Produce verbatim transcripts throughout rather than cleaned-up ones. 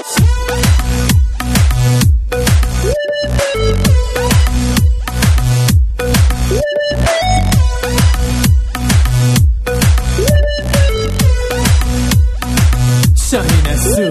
شاهین سو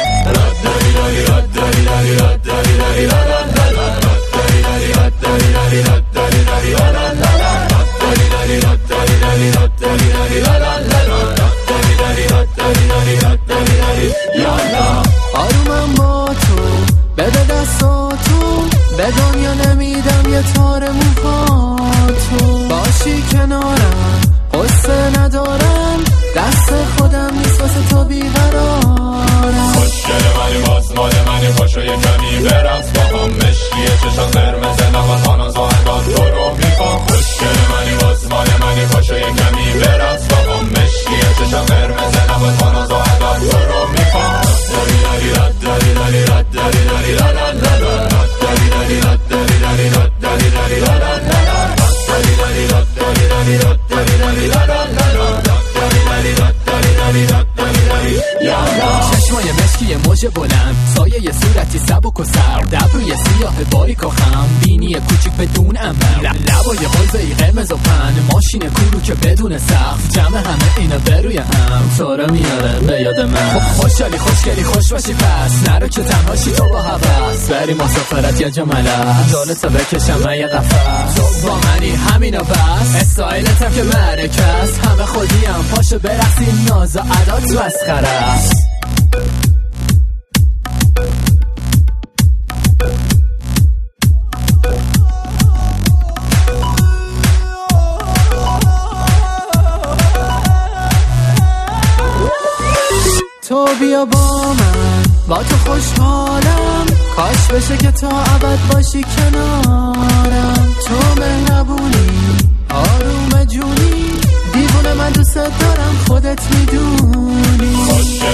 آرومم با تو بده دستاتو به دنیا نمیدم یه تار موهاتو باشی کنارم قصه ندارم دست خودم نیست واسه تو بیقرارم خوشگل منی باز مال منی پاشو یه کمی برقص با هم مشکیه چشم قرمز لبات آناز و انداد تو رو میخوام خوشگل منی باز مال منی پاشو یه کمی برقص با هم مشکیه چشم قرمز لبات آناز و انداد تو رو میخوام داری داری رد داری داری رد داری داری رد داری داری رد داری داری رد داری داری رد داری داری رد داری داری رد داری داری رد چشمای مشکی موج بلند سایه ی صورتی سبک و سرد ابروی سیاه باریک و خم بینی کوچیک بدون عمل لبای حوزه‌ای قرمز و پن ماشین کورو که بدون سقف جمع همه اینا بروی هم تو رو میاره به یاد من خوشحالی خوشگلی خوش باشی پس نرو که تنهاشی تو با هوس بری مسافرت یا جملت جالسا بکشم یه قفس تو با منی همینا بس استایلتم که مرکه است همه خودیم پاشو برقصی ناز و عدا تو مسخره است تو بیا با من با تو خوشحالم کاش بشه که تا ابد باشی کنارم تو مهربونی آروم جونی دیوونه من دوست دارم خودت میدونی